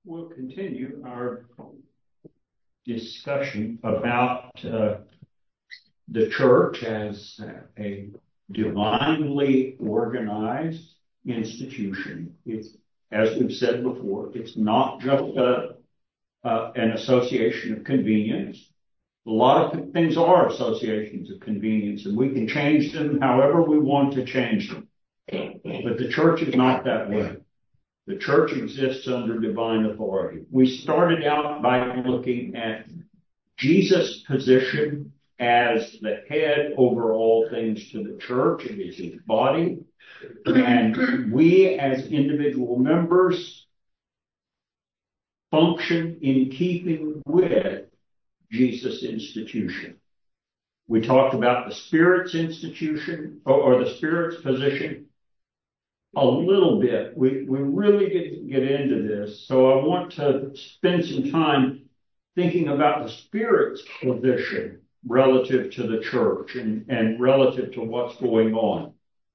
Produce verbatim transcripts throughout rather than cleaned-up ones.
we'll continue our discussion about uh, the church as a divinely organized institution. It's, as we've said before, it's not just a, uh, an association of convenience. A lot of things are associations of convenience, and we can change them however we want to change them. But the church is not that way. The church exists under divine authority. We started out by looking at Jesus' position as the head over all things to the church. It is his body. And we as individual members function in keeping with Jesus' institution. We talked about the Spirit's institution or, or the Spirit's position a little bit. We, we really didn't get into this. So I want to spend some time thinking about the Spirit's position relative to the church and, and relative to what's going on.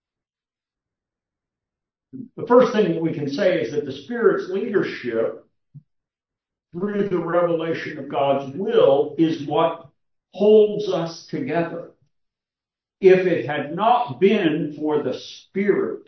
The first thing that we can say is that the Spirit's leadership through the revelation of God's will is what holds us together. If it had not been for the Spirit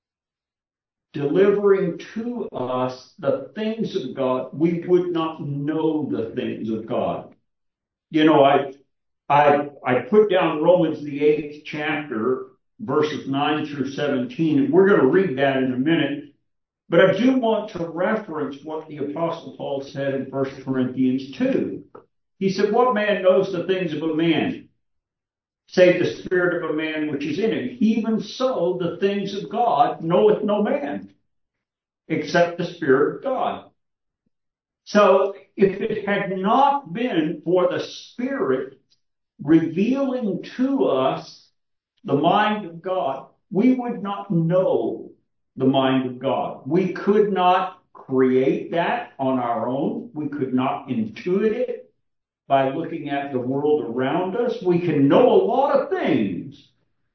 delivering to us the things of God, we would not know the things of God. You know, I I I put down Romans the eighth chapter, verses nine through seventeen, and we're going to read that in a minute. But I do want to reference what the Apostle Paul said in First Corinthians two. He said, "What man knows the things of a man, save the spirit of a man which is in him? Even so, the things of God knoweth no man, except the Spirit of God." So, if it had not been for the Spirit revealing to us the mind of God, we would not know the mind of God. We could not create that on our own. We could not intuit it by looking at the world around us. We can know a lot of things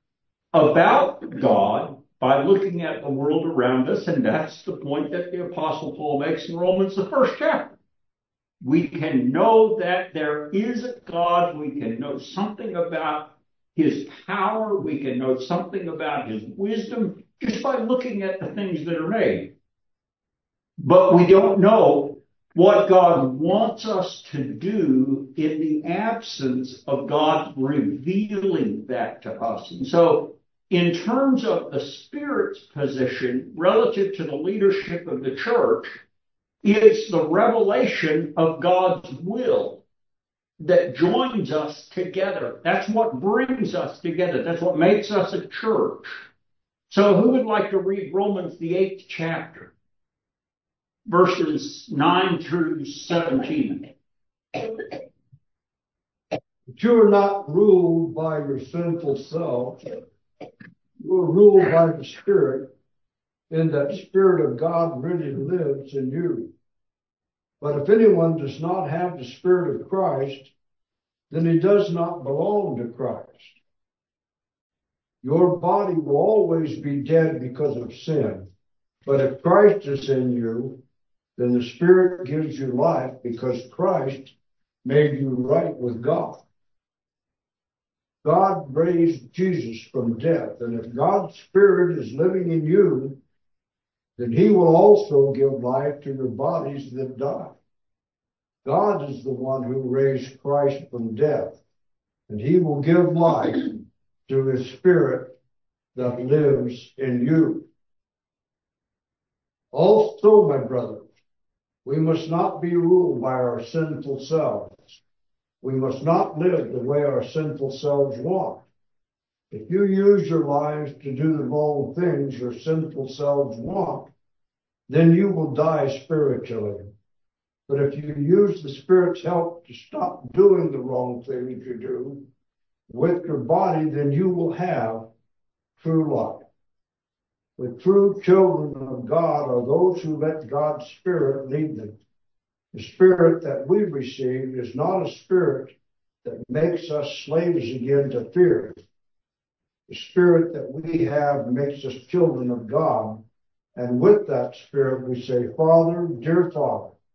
about God by looking at the world around us, and that's the point that the Apostle Paul makes in Romans, the first chapter. We can know that there is a God. We can know something about his power. We can know something about his wisdom just by looking at the things that are made. But we don't know what God wants us to do in the absence of God revealing that to us. And so, in terms of the Spirit's position relative to the leadership of the church, it's the revelation of God's will that joins us together. That's what brings us together. That's what makes us a church. So who would like to read Romans the eighth chapter, verses nine through seventeen? But you are not ruled by your sinful self. You are ruled by the Spirit, and that Spirit of God really lives in you. But if anyone does not have the Spirit of Christ, then he does not belong to Christ. Your body will always be dead because of sin. But if Christ is in you, then the Spirit gives you life because Christ made you right with God. God raised Jesus from death, and if God's Spirit is living in you, then he will also give life to your bodies that die. God is the one who raised Christ from death, and he will give life to his Spirit that lives in you. Also, my brothers, we must not be ruled by our sinful selves. We must not live the way our sinful selves want. If you use your lives to do the wrong things your sinful selves want, then you will die spiritually. But if you use the Spirit's help to stop doing the wrong things you do with your body, then you will have true life. The true children of God are those who let God's Spirit lead them. The Spirit that we received is not a spirit that makes us slaves again to fear. The Spirit that we have makes us children of God. And with that Spirit we say, Father, dear Father.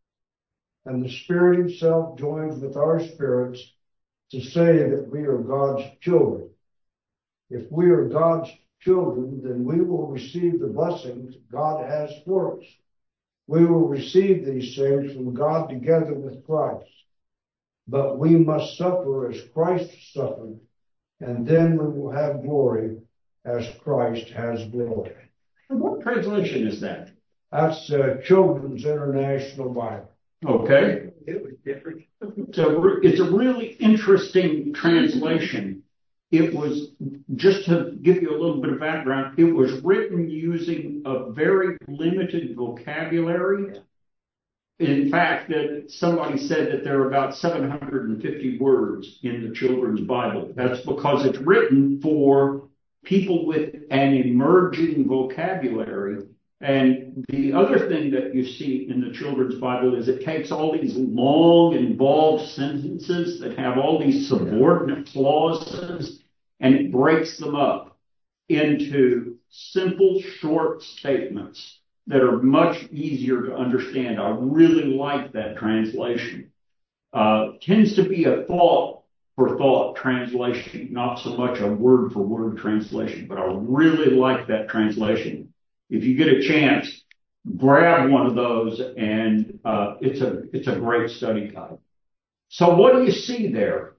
and the Spirit himself joins with our spirits to say that we are God's children. If we are God's children, then we will receive the blessings God has for us. We will receive these things from God together with Christ. But we must suffer as Christ suffered, and then we will have glory as Christ has glory. And what translation is that? That's uh, Children's International Bible. Okay. It was different. It's a, re- it's a really interesting translation. It was, just to give you a little bit of background, it was written using a very limited vocabulary. In fact, that somebody said that there are about seven hundred fifty words in the Children's Bible. That's because it's written for people with an emerging vocabulary. And the other thing that you see in the Children's Bible is it takes all these long, involved sentences that have all these subordinate clauses, and it breaks them up into simple, short statements that are much easier to understand. I really like that translation. Uh, tends to be a thought for thought translation, not so much a word for word translation, but I really like that translation. If you get a chance, grab one of those, and uh, it's a it's a great study guide. So what do you see there?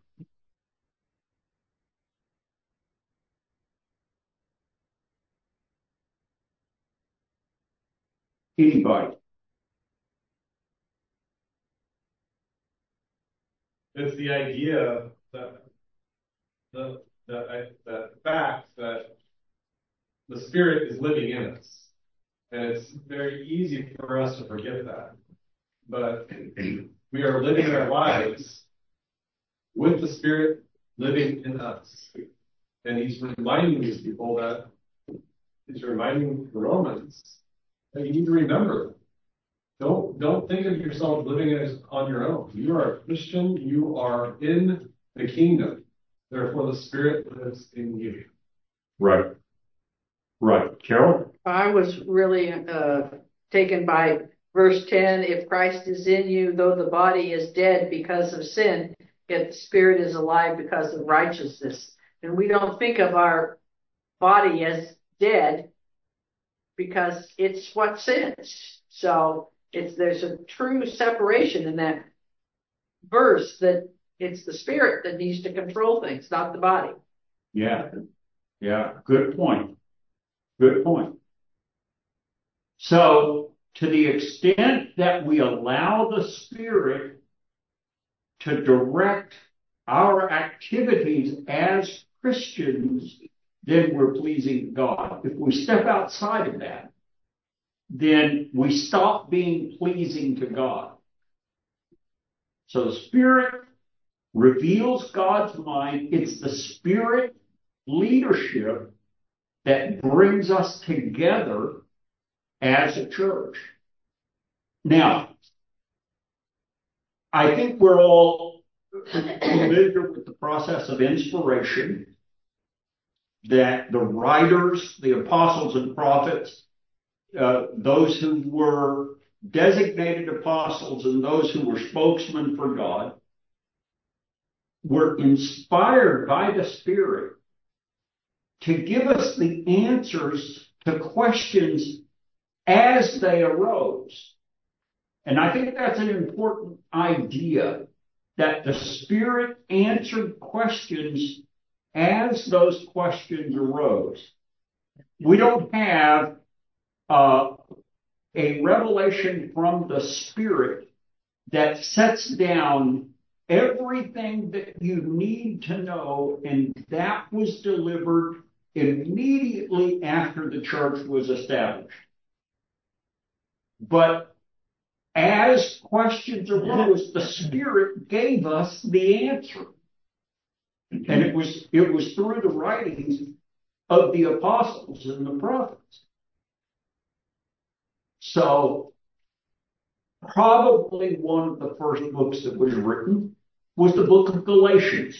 Anybody? It's the idea that the the the fact that the Spirit is living in us, and it's very easy for us to forget that. But we are living our lives with the Spirit living in us, and He's reminding these people that He's reminding the Romans that you need to remember them. Don't don't think of yourself living as on your own. You are a Christian. You are in the kingdom. Therefore, the Spirit lives in you. Right. Right. Carol? I was really uh, taken by verse ten. If Christ is in you, though the body is dead because of sin, yet the Spirit is alive because of righteousness. And we don't think of our body as dead because it's what sins. So it's there's a true separation in that verse, that it's the Spirit that needs to control things, not the body. Yeah. Yeah. Good point. Good point. So, to the extent that we allow the Spirit to direct our activities as Christians, then we're pleasing God. If we step outside of that, then we stop being pleasing to God. So the Spirit reveals God's mind. It's the Spirit leadership that brings us together as a church. Now, I think we're all familiar with the process of inspiration, that the writers, the apostles and prophets, uh, those who were designated apostles and those who were spokesmen for God, were inspired by the Spirit to give us the answers to questions as they arose. And I think that's an important idea, that the Spirit answered questions as those questions arose. We don't have uh, a revelation from the Spirit that sets down everything that you need to know, and that was delivered immediately after the church was established. But as questions arose, the Spirit gave us the answer. And it was, it was through the writings of the apostles and the prophets. So, probably one of the first books that was written was the book of Galatians.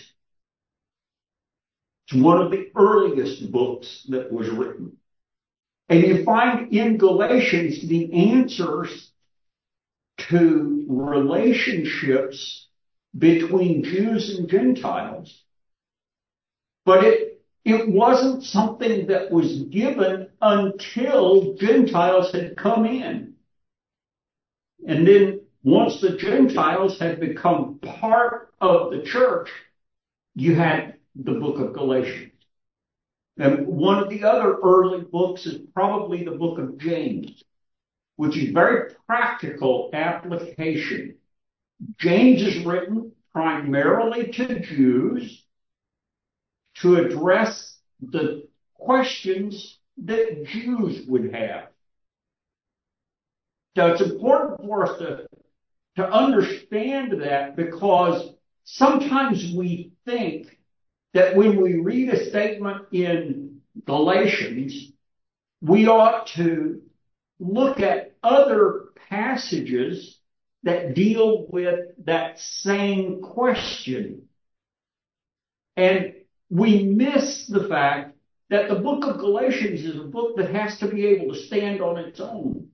It's one of the earliest books that was written. And you find in Galatians the answers to relationships between Jews and Gentiles, but it, it wasn't something that was given until Gentiles had come in. And then once the Gentiles had become part of the church, you had the book of Galatians. And one of the other early books is probably the book of James, which is very practical application. James is written primarily to Jews to address the questions that Jews would have. Now, it's important for us to, to understand that, because sometimes we think that when we read a statement in Galatians, we ought to look at other passages that deal with that same question. And we miss the fact that the book of Galatians is a book that has to be able to stand on its own.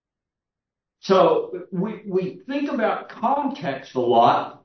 So we, we think about context a lot.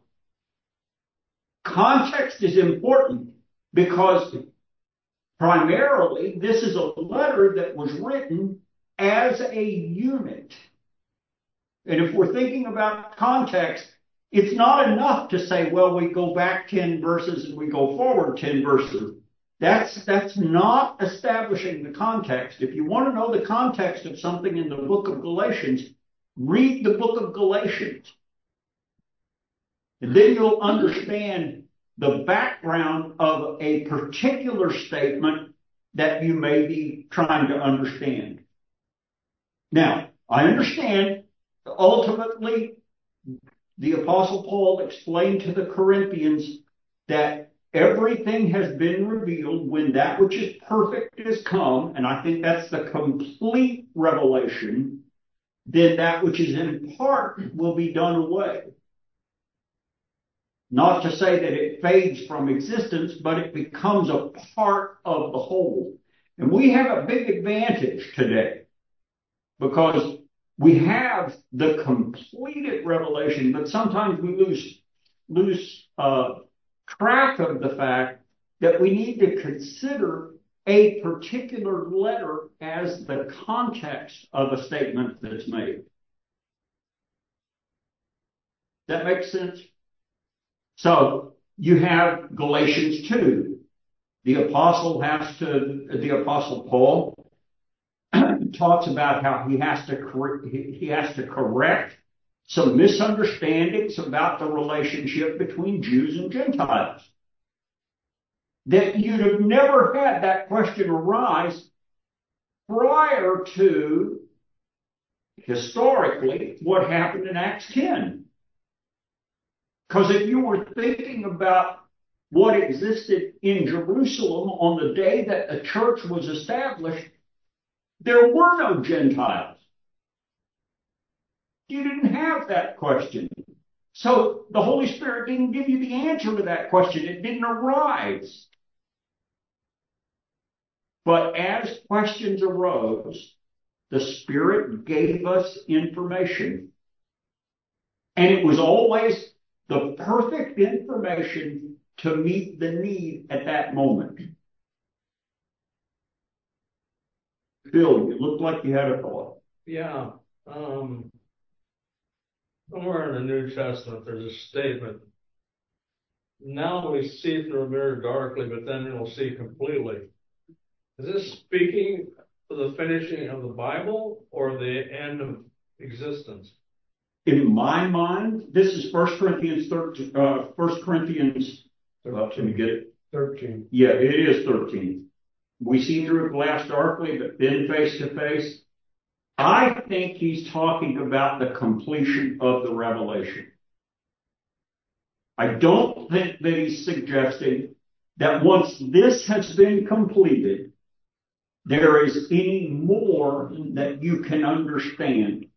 Context is important because primarily this is a letter that was written as a unit. And if we're thinking about context, it's not enough to say, well, we go back ten verses and we go forward ten verses. That's, that's not establishing the context. If you want to know the context of something in the book of Galatians, read the book of Galatians. And then you'll understand the background of a particular statement that you may be trying to understand. Now, I understand ultimately the Apostle Paul explained to the Corinthians that everything has been revealed when that which is perfect is come, and I think that's the complete revelation. Then that which is in part will be done away. Not to say that it fades from existence, but it becomes a part of the whole. And we have a big advantage today because we have the completed revelation, but sometimes we lose, lose uh, track of the fact that we need to consider a particular letter as the context of a statement that's made. That makes sense? So you have Galatians two. The apostle has to, the apostle Paul talks about how he has to cor- he has to correct some misunderstandings about the relationship between Jews and Gentiles. That you'd have never had that question arise prior to, historically, what happened in Acts ten. Because if you were thinking about what existed in Jerusalem on the day that the church was established, there were no Gentiles. You didn't have that question. So the Holy Spirit didn't give you the answer to that question. It didn't arise. But as questions arose, the Spirit gave us information. And it was always the perfect information to meet the need at that moment. Phil, you looked like you had a thought. Yeah. Um, somewhere in the New Testament, there's a statement. Now we see through a mirror darkly, but then we'll see completely. Is this speaking of the finishing of the Bible or the end of existence? In my mind, this is First Corinthians thirteen. Uh, First Corinthians. Uh, can you get it? Thirteen. Yeah, it is thirteen. We see through a glass darkly, but then face to face. I think he's talking about the completion of the revelation. I don't think that he's suggesting that once this has been completed, there is any more that you can understand.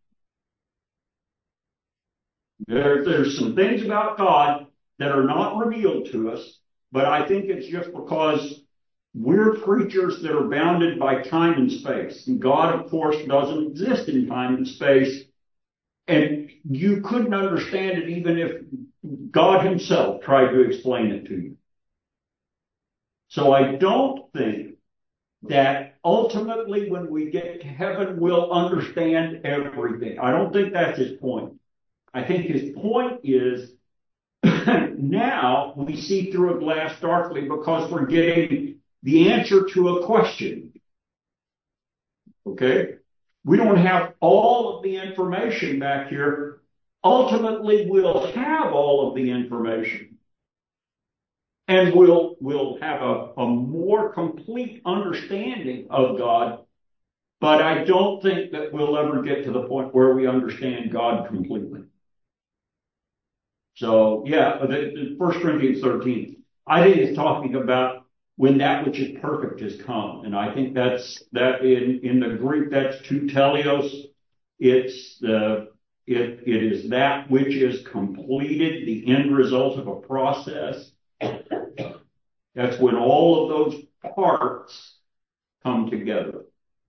There, there's some things about God that are not revealed to us, but I think it's just because we're creatures that are bounded by time and space. And God, of course, doesn't exist in time and space. And you couldn't understand it even if God himself tried to explain it to you. So I don't think that ultimately when we get to heaven, we'll understand everything. I don't think that's his point. I think his point is now we see through a glass darkly because we're getting the answer to a question. Okay? We don't have all of the information back here. Ultimately, we'll have all of the information. And we'll, we'll have a, a more complete understanding of God. But I don't think that we'll ever get to the point where we understand God completely. So, yeah, the, the First Corinthians thirteen, I think it's talking about when that which is perfect has come. And I think that's, that in, in the Greek, that's teutelios. It's the, it, it is that which is completed, the end result of a process. That's when all of those parts come together.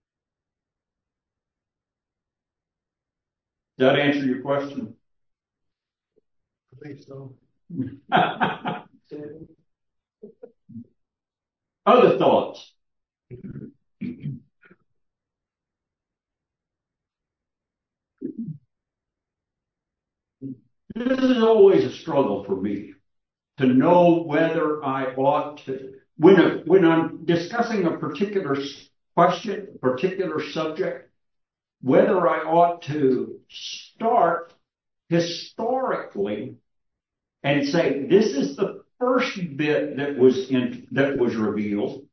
Does that answer your question? I think so. Other thoughts? This is always a struggle for me to know whether I ought to, when, a, when I'm discussing a particular question, a particular subject, whether I ought to start historically and say, this is the first bit that was in, that was revealed.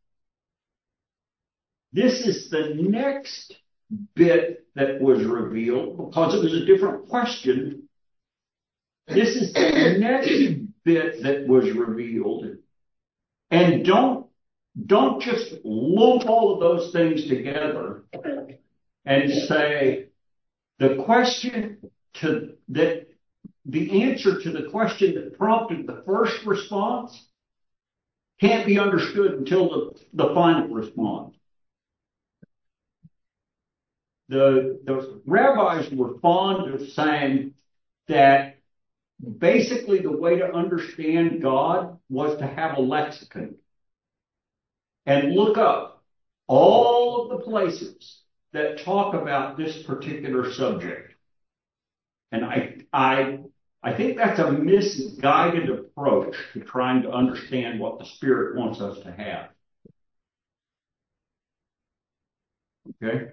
This is the next bit that was revealed because it was a different question. This is the next bit that was revealed. And don't, don't just lump all of those things together and say the question to that the answer to the question that prompted the first response can't be understood until the, the final response. The, the rabbis were fond of saying that basically the way to understand God was to have a lexicon and look up all of the places that talk about this particular subject. And I, I, I think that's a misguided approach to trying to understand what the Spirit wants us to have. Okay?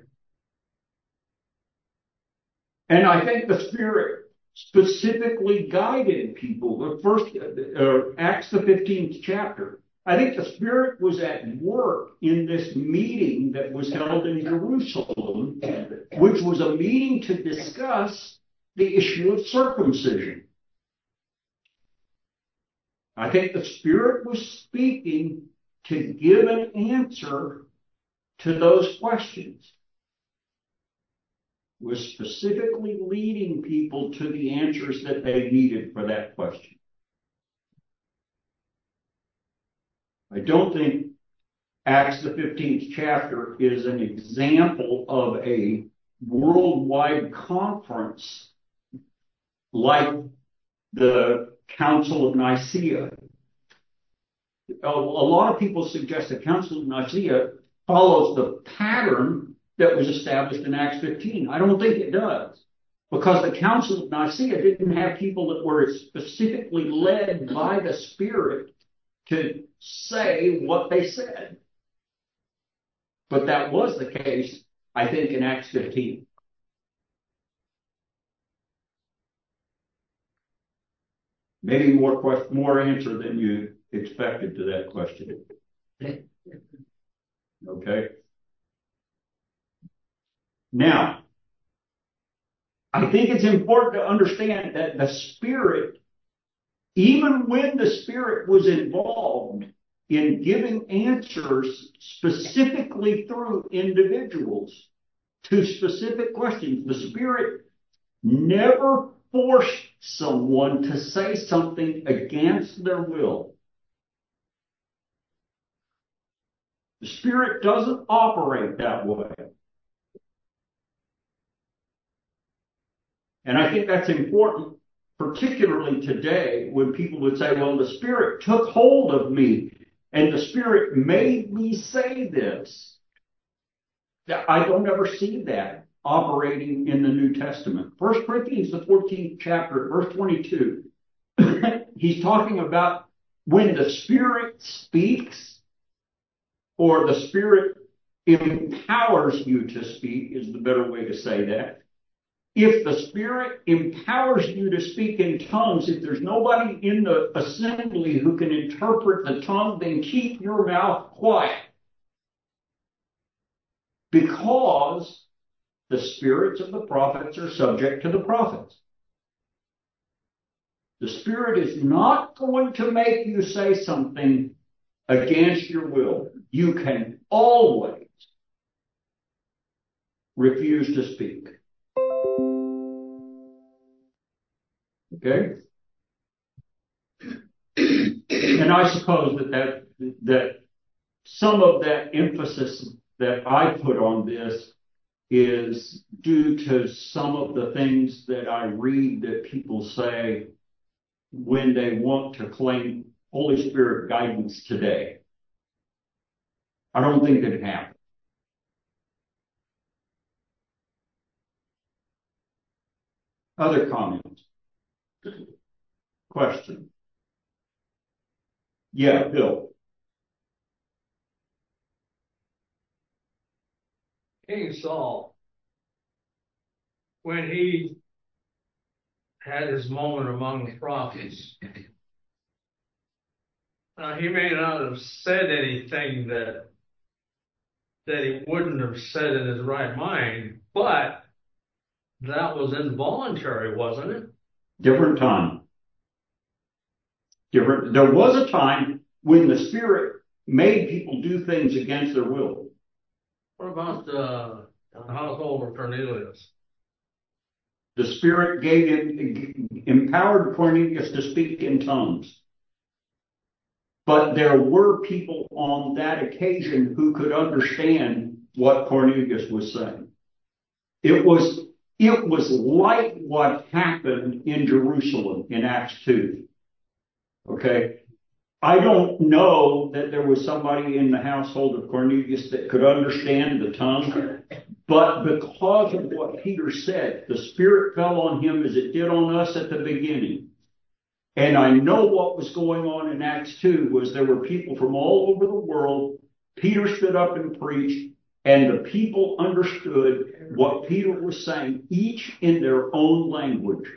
And I think the Spirit specifically guided people. The first, uh, Acts the fifteenth chapter. I think the Spirit was at work in this meeting that was held in Jerusalem, which was a meeting to discuss the issue of circumcision. I think the Spirit was speaking to give an answer to those questions. Was specifically leading people to the answers that they needed for that question. I don't think Acts the fifteenth chapter is an example of a worldwide conference like the Council of Nicaea. A, a lot of people suggest the Council of Nicaea follows the pattern that was established in Acts fifteen. I don't think it does. Because the Council of Nicaea didn't have people that were specifically led by the Spirit to say what they said. But that was the case, I think, in Acts fifteen. Maybe more question, more answer than you expected to that question. Okay. Now, I think it's important to understand that the Spirit, even when the Spirit was involved in giving answers specifically through individuals to specific questions, the Spirit never forced someone to say something against their will. The Spirit doesn't operate that way. And I think that's important, particularly today, when people would say, well, the Spirit took hold of me and the Spirit made me say this. I don't ever see that operating in the New Testament. First Corinthians, the fourteenth chapter, verse twenty-two, he's talking about when the Spirit speaks, or the Spirit empowers you to speak, is the better way to say that. If the Spirit empowers you to speak in tongues, if there's nobody in the assembly who can interpret the tongue, then keep your mouth quiet. Because the spirits of the prophets are subject to the prophets. The Spirit is not going to make you say something against your will. You can always refuse to speak. Okay? And I suppose that, that that some of that emphasis that I put on this is due to some of the things that I read that people say when they want to claim Holy Spirit guidance today. I don't think it happened. Other comments? Question? Yeah, Bill. King Saul, when he had his moment among the prophets, now he may not have said anything that that he wouldn't have said in his right mind, but that was involuntary, wasn't it? Different time. Different. There was a time when the Spirit made people do things against their will. What about uh, the household of Cornelius? The Spirit gave him, empowered Cornelius to speak in tongues. But there were people on that occasion who could understand what Cornelius was saying. It was, it was like what happened in Jerusalem in Acts two. Okay? I don't know that there was somebody in the household of Cornelius that could understand the tongue, but because of what Peter said, the Spirit fell on him as it did on us at the beginning. And I know what was going on in Acts two was there were people from all over the world. Peter stood up and preached, and the people understood what Peter was saying, each in their own language.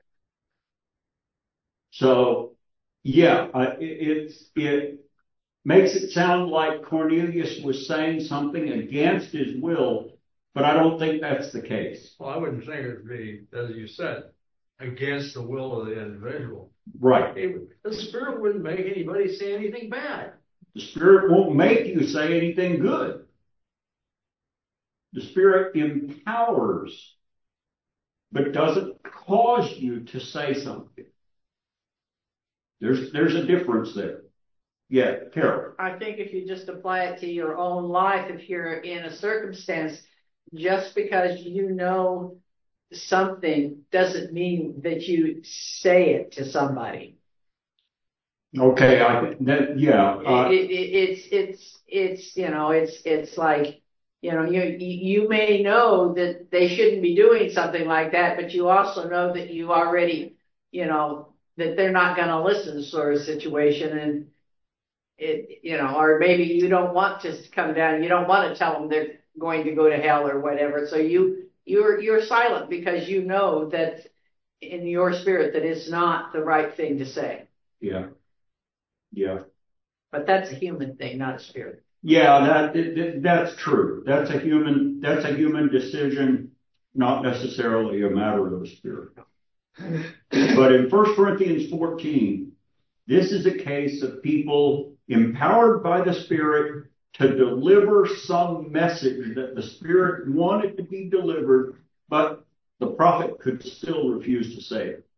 So, yeah, uh, it, it's, it makes it sound like Cornelius was saying something against his will, but I don't think that's the case. Well, I wouldn't think it would be, as you said, against the will of the individual. Right. It, the Spirit wouldn't make anybody say anything bad. The Spirit won't make you say anything good. The Spirit empowers, but doesn't cause you to say something. There's, there's a difference there. Yeah, Carol. I think if you just apply it to your own life, if you're in a circumstance, just because you know something doesn't mean that you say it to somebody. Okay, I that yeah. Uh, it, it, it's it's it's you know it's it's like you know you you may know that they shouldn't be doing something like that, but you also know that you already you know that they're not going to listen, sort of situation, and it you know or maybe you don't want to come down, you don't want to tell them they're going to go to hell or whatever, so you you're you're silent because you know that in your spirit that it's not the right thing to say. Yeah. Yeah. But that's a human thing, not a spirit. Yeah, that, that that's true. That's a human that's a human decision, not necessarily a matter of the Spirit. But in First Corinthians fourteen, this is a case of people empowered by the Spirit to deliver some message that the Spirit wanted to be delivered, but the prophet could still refuse to say it.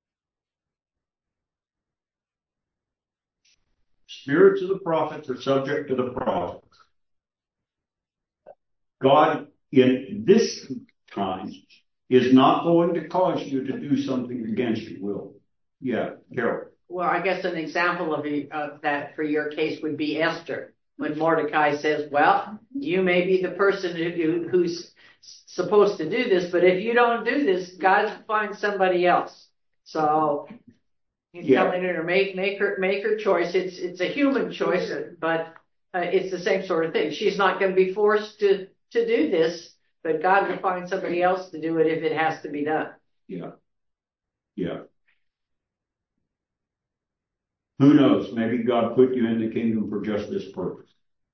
Spirits of the prophets are subject to the prophets. God, in this time, is not going to cause you to do something against your will. Yeah, Carol. Well, I guess an example of, of that for your case would be Esther. When Mordecai says, well, you may be the person who, who's supposed to do this, but if you don't do this, God will find somebody else. So he's Yeah. telling her to make, make her, make her choice. It's, it's a human choice, but uh, it's the same sort of thing. She's not going to be forced to, to do this, but God will find somebody else to do it if it has to be done. Yeah. Yeah. Who knows? Maybe God put you in the kingdom for just this purpose.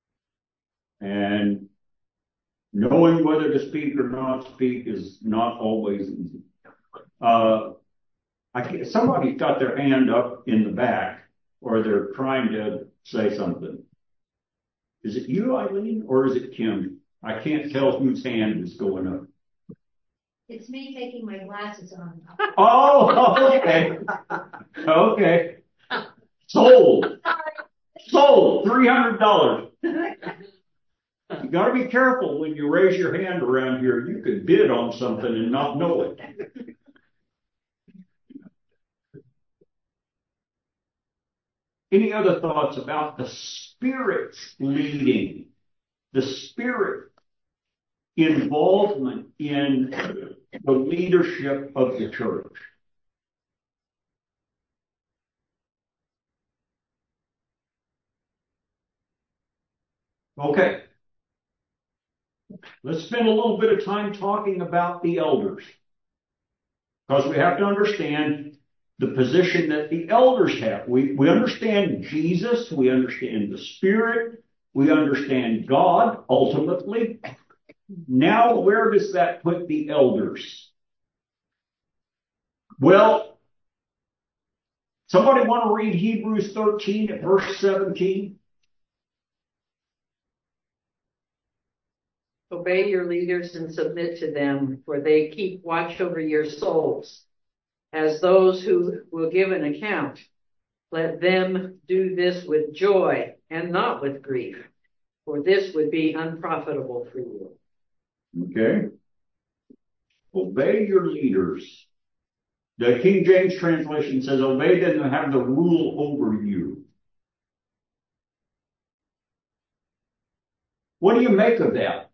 And knowing whether to speak or not speak is not always easy. Uh, I can't, somebody's got their hand up in the back, or they're trying to say something. Is it you, Eileen, or is it Kim? I can't tell whose hand is going up. It's me taking my glasses on. Oh, okay. Okay. Sold. Sold. three hundred dollars. You got to be careful when you raise your hand around here. You could bid on something and not know it. Any other thoughts about the Spirit's leading, the Spirit involvement in the leadership of the church? Okay. Let's spend a little bit of time talking about the elders, because we have to understand the position that the elders have. We, we understand Jesus, we understand the Spirit, we understand God ultimately. Now, where does that put the elders? Well, somebody want to read Hebrews thirteen at verse seventeen? Obey your leaders and submit to them, for they keep watch over your souls, as those who will give an account. Let them do this with joy and not with grief, for this would be unprofitable for you. Okay. Obey your leaders. The King James translation says, obey them and have the rule over you. What do you make of that?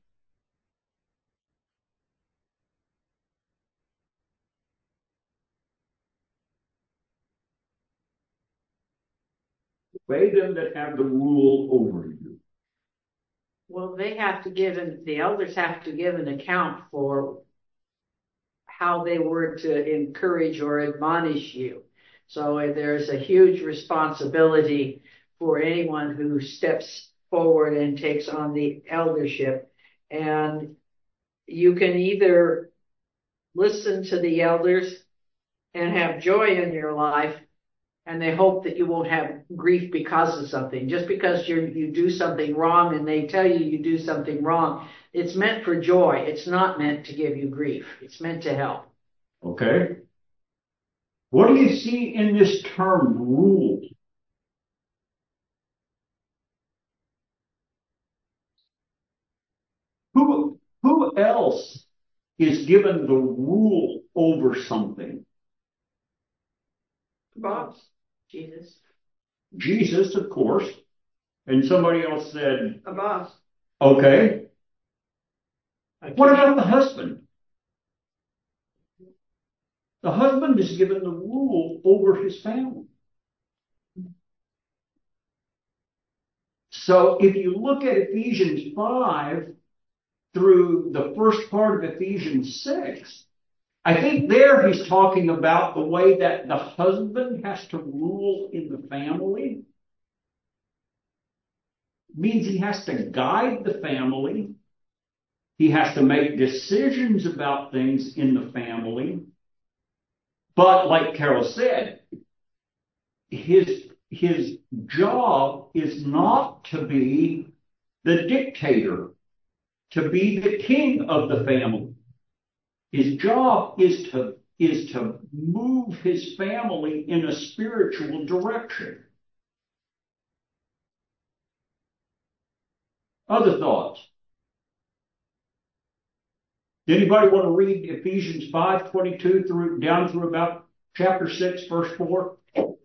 Obey them that have the rule over you. Well, they have to give, and the elders have to give an account for how they were to encourage or admonish you. So there's a huge responsibility for anyone who steps forward and takes on the eldership. And you can either listen to the elders and have joy in your life, and they hope that you won't have grief because of something. Just because you you do something wrong and they tell you you do something wrong, it's meant for joy. It's not meant to give you grief. It's meant to help. Okay. What do you see in this term, rule? Who, who else is given the rule over something? Boss, Jesus. Jesus, of course. And somebody else said, A boss. okay. What about the husband? The husband is given the rule over his family. So if you look at Ephesians five through the first part of Ephesians six, I think there he's talking about the way that the husband has to rule in the family. It means he has to guide the family. He has to make decisions about things in the family. But like Carol said, his, his job is not to be the dictator, to be the king of the family. His job is to, is to move his family in a spiritual direction. Other thoughts? Anybody want to read Ephesians five twenty-two through down through about chapter six, verse four?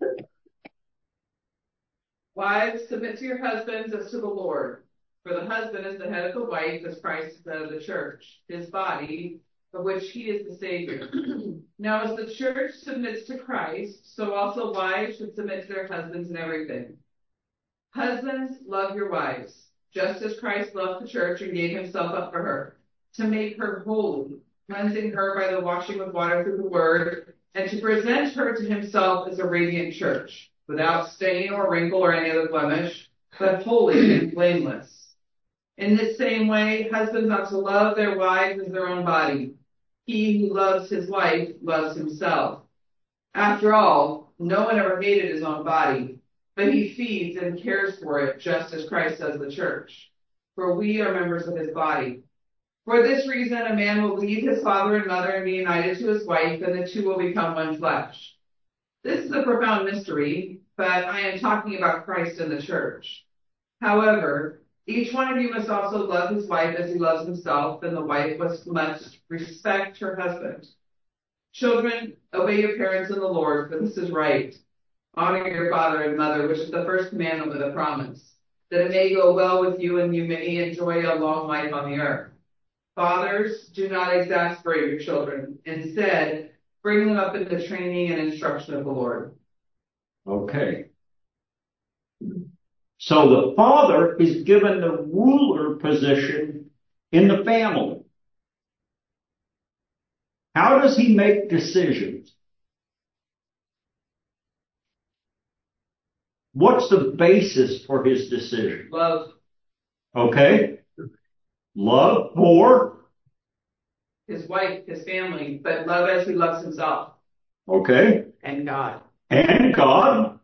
Wives, submit to your husbands as to the Lord. For the husband is the head of the wife, as Christ is the head of the church, his body, of which he is the Savior. Now as the church submits to Christ, so also wives should submit to their husbands in everything. Husbands, love your wives, just as Christ loved the church and gave himself up for her, to make her holy, cleansing her by the washing with water through the word, and to present her to himself as a radiant church, without stain or wrinkle or any other blemish, but holy and blameless. In this same way, husbands ought to love their wives as their own body. He who loves his wife loves himself. After all, no one ever hated his own body, but he feeds and cares for it, just as Christ does the church. For we are members of his body. For this reason, a man will leave his father and mother and be united to his wife, and the two will become one flesh. This is a profound mystery, but I am talking about Christ and the church. However, each one of you must also love his wife as he loves himself, and the wife must respect her husband. Children, obey your parents in the Lord, for this is right. Honor your father and mother, which is the first commandment with a promise, that it may go well with you and you may enjoy a long life on the earth. Fathers, do not exasperate your children. Instead, bring them up in the training and instruction of the Lord. Okay. So the father is given the ruler position in the family. How does he make decisions? What's the basis for his decision? Love. Okay. Love for? His wife, his family, but love as he loves himself. Okay. And God. And God.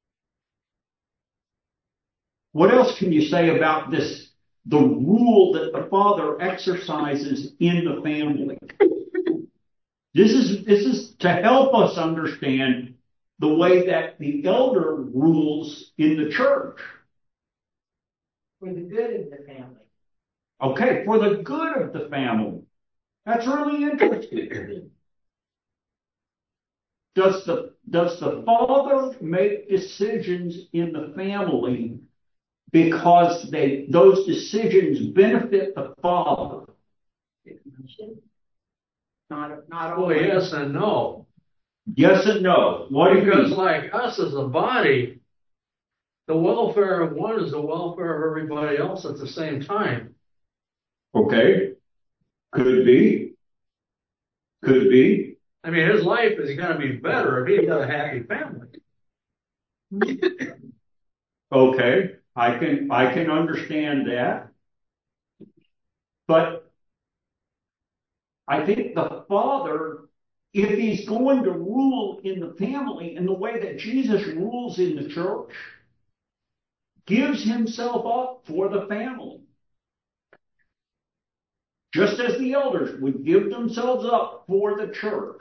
What else can you say about this, the rule that the father exercises in the family? This is, this is to help us understand the way that the elder rules in the church. For the good of the family. Okay, for the good of the family. That's really interesting. Does the, does the father make decisions in the family because they, those decisions benefit the father? Not, not Well, always. yes and no. Yes and no. What do you Because mean? like us as a body, the welfare of one is the welfare of everybody else at the same time. Okay. Could be. Could be. I mean, his life is going to be better if he's got a happy family. Okay. I can, I can understand that. But I think the father, if he's going to rule in the family in the way that Jesus rules in the church, gives himself up for the family. Just as the elders would give themselves up for the church.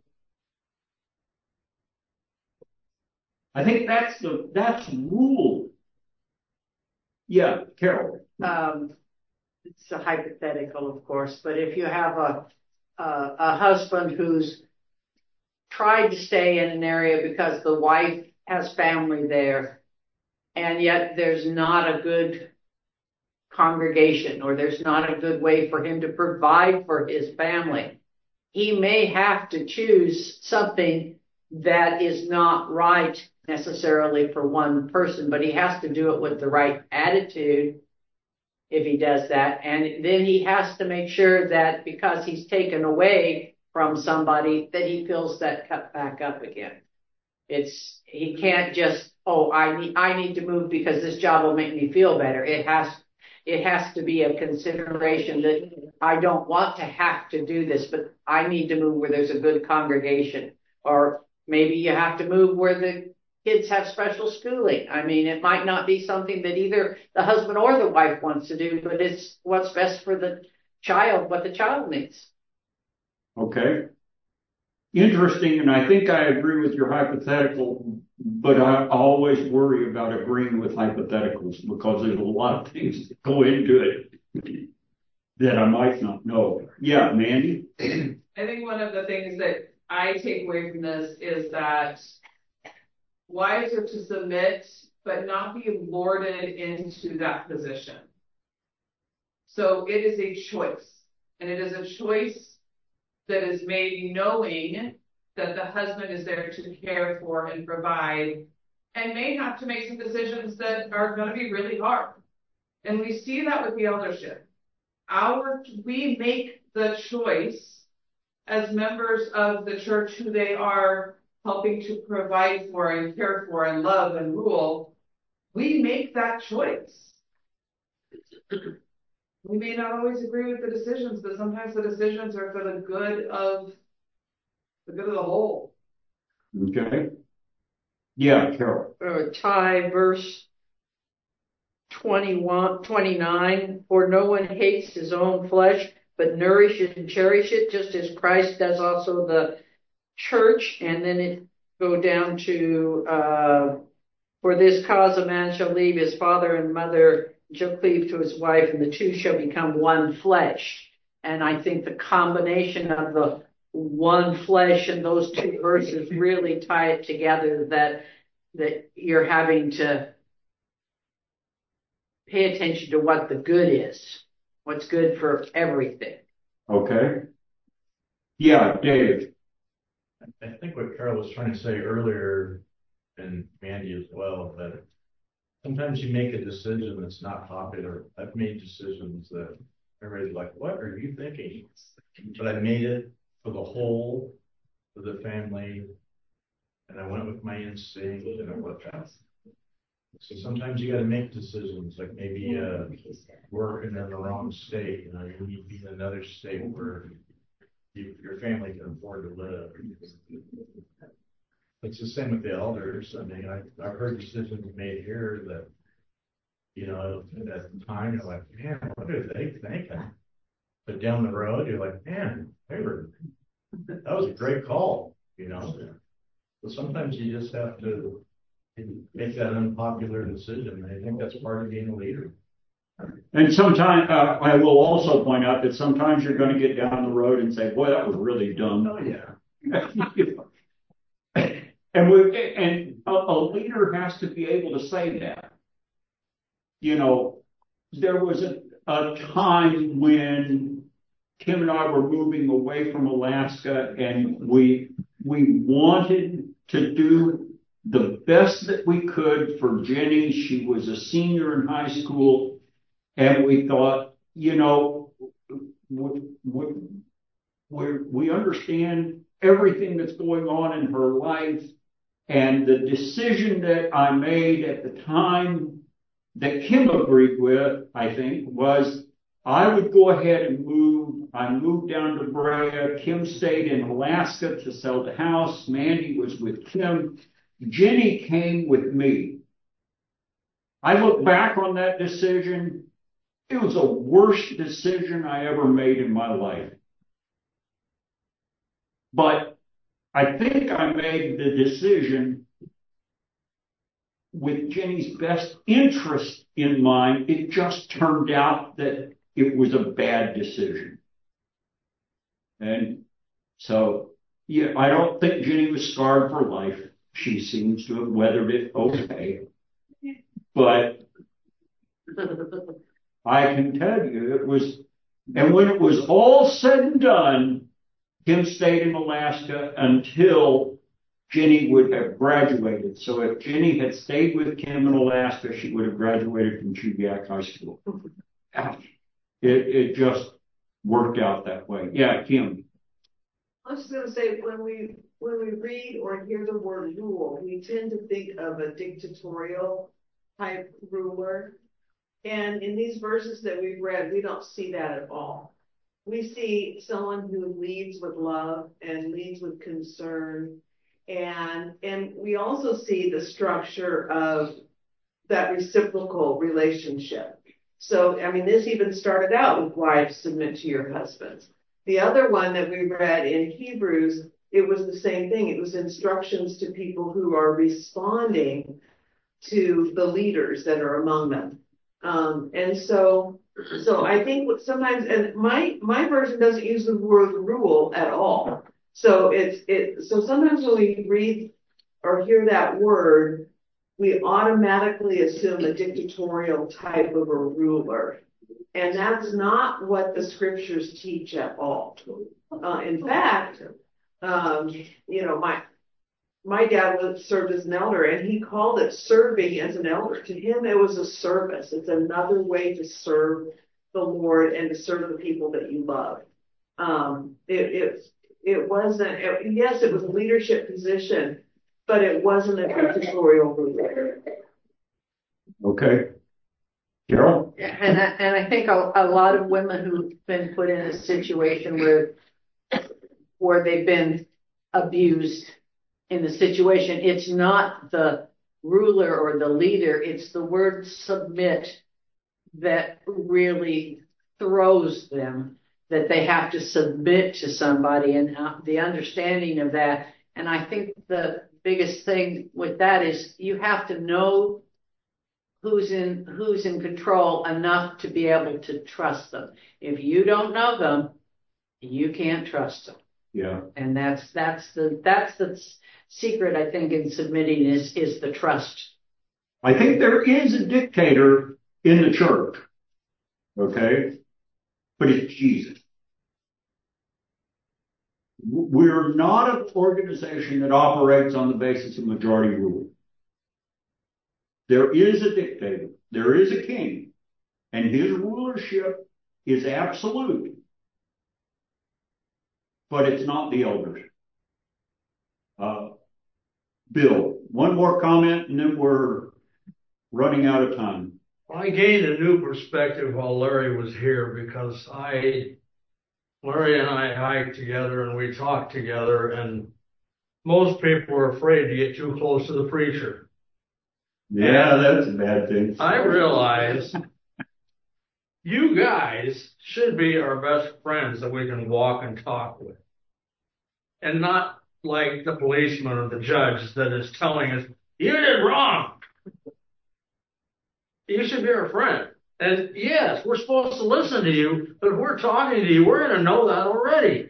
I think that's the, that's rule. Yeah, Carol. Um, it's a hypothetical, of course, but if you have a, a, a husband who's tried to stay in an area because the wife has family there, and yet there's not a good congregation or there's not a good way for him to provide for his family, he may have to choose something that is not right necessarily for one person, but he has to do it with the right attitude if he does that. And then he has to make sure that because he's taken away from somebody, that he fills that cup back up again. It's, he can't just, oh, I need, I need to move because this job will make me feel better. It has, it has to be a consideration that I don't want to have to do this, but I need to move where there's a good congregation. Or maybe you have to move where the kids have special schooling. I mean, it might not be something that either the husband or the wife wants to do, but it's what's best for the child, what the child needs. Okay. Interesting, and I think I agree with your hypothetical, but I always worry about agreeing with hypotheticals because there's a lot of things that go into it. that I might not know. Yeah, Mandy? I think one of the things that I take away from this is that wives are to submit, but not be lorded into that position. So it is a choice, and it is a choice that is made knowing that the husband is there to care for and provide, and may have to make some decisions that are going to be really hard. And we see that with the eldership. Our, we make the choice as members of the church who they are helping to provide for and care for and love and rule. We make that choice. We may not always agree with the decisions, but sometimes the decisions are for the good of the good of the whole. Okay. Yeah, Carol. Uh, Ty, verse twenty-one, twenty-nine, for no one hates his own flesh, but nourishes and cherishes it, just as Christ does also the church. And then it go down to, uh, for this cause a man shall leave his father and mother, shall cleave to his wife, and the two shall become one flesh. And I think the combination of the one flesh and those two verses really tie it together, that that you're having to pay attention to what the good is, what's good for everything. Okay. Yeah, Dave. I think what Carol was trying to say earlier, and Mandy as well, that sometimes you make a decision that's not popular. I've made decisions that everybody's like, what are you thinking? But I made it for the whole, for the family, and I went with my instinct, and it worked out. So sometimes you got to make decisions, like maybe uh, working in the wrong state. You know, you need to be in another state where you, your family can afford to live. It's the same with the elders. I mean, I, I've heard decisions made here that, you know, at the time you're like, man, what are they thinking? But down the road, you're like, man, they were, that was a great call, you know. But sometimes you just have to make that unpopular decision. I think that's part of being a leader. And sometimes uh, I will also point out that sometimes you're going to get down the road and say, boy, that was really dumb. Oh, yeah. And we, and a, a leader has to be able to say that. You know, there was a, a time when Kim and I were moving away from Alaska, and we we wanted to do the best that we could for Jenny. She was a senior in high school, and we thought, you know, we, we, we, we understand everything that's going on in her life. And the decision that I made at the time that Kim agreed with, I think, was I would go ahead and move. I moved down to Brea. Kim stayed in Alaska to sell the house. Mandy was with Kim. Jenny came with me. I look back on that decision. It was the worst decision I ever made in my life. But I think I made the decision with Jenny's best interest in mind. It just turned out that it was a bad decision. And so, yeah, I don't think Jenny was scarred for life. She seems to have weathered it okay. But I can tell you it was, and when it was all said and done, Kim stayed in Alaska until Jenny would have graduated. So if Jenny had stayed with Kim in Alaska, she would have graduated from Chubiak High School. It, it just worked out that way. Yeah, Kim. I was just going to say, when we when we read or hear the word rule, we tend to think of a dictatorial type ruler. And in these verses that we've read, we don't see that at all. We see someone who leads with love and leads with concern. And, and we also see the structure of that reciprocal relationship. So, I mean, this even started out with wives, submit to your husbands. The other one that we read in Hebrews, it was the same thing. It was instructions to people who are responding to the leaders that are among them. Um, and so So I think what sometimes, and my, my version doesn't use the word rule at all. So it's, it, so sometimes when we read or hear that word, we automatically assume a dictatorial type of a ruler. And that's not what the scriptures teach at all. Uh, in fact, um, you know, my, my dad was served as an elder, and he called it serving as an elder. To him, it was a service. It's another way to serve the Lord and to serve the people that you love. Um, it, it, it wasn't, it, yes, it was a leadership position, but it wasn't a dictatorial ruler. Okay. Carol? And I, and I think a, a lot of women who've been put in a situation where, where they've been abused in the situation, it's not the ruler or the leader, it's the word submit that really throws them, that they have to submit to somebody, and uh, the understanding of that. And I think the biggest thing with that is you have to know who's in who's in control enough to be able to trust them. If you don't know them, you can't trust them. Yeah. And that's that's the that's the secret, I think, in submitting is is the trust. I think there is a dictator in the church. Okay? But it's Jesus. We're not an organization that operates on the basis of majority rule. There is a dictator. There is a king. And his rulership is absolute. But it's not the elders. Uh, Bill, one more comment and then we're running out of time. I gained a new perspective while Larry was here, because I, Larry and I hiked together and we talked together, and most people are afraid to get too close to the preacher. Yeah, that's a bad thing. I realize you guys should be our best friends that we can walk and talk with, and not like the policeman or the judge that is telling us, you did wrong. You should be our friend. And yes, we're supposed to listen to you, but if we're talking to you, we're going to know that already.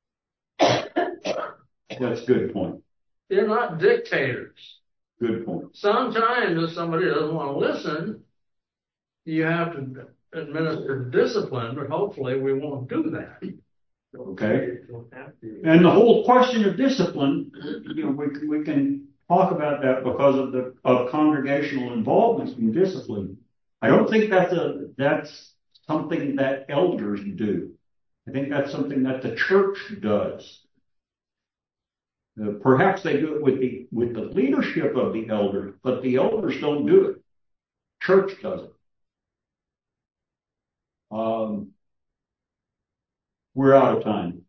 That's a good point. You're not dictators. Good point. Sometimes if somebody doesn't want to listen, you have to administer discipline, but hopefully we won't do that. Okay. And the whole question of discipline, you know, we can, we can talk about that because of the of congregational involvement in discipline. I don't think that's a that's something that elders do. I think that's something that the church does. Uh, perhaps they do it with the with the leadership of the elders, but the elders don't do it. Church does it. Um, we're out of time.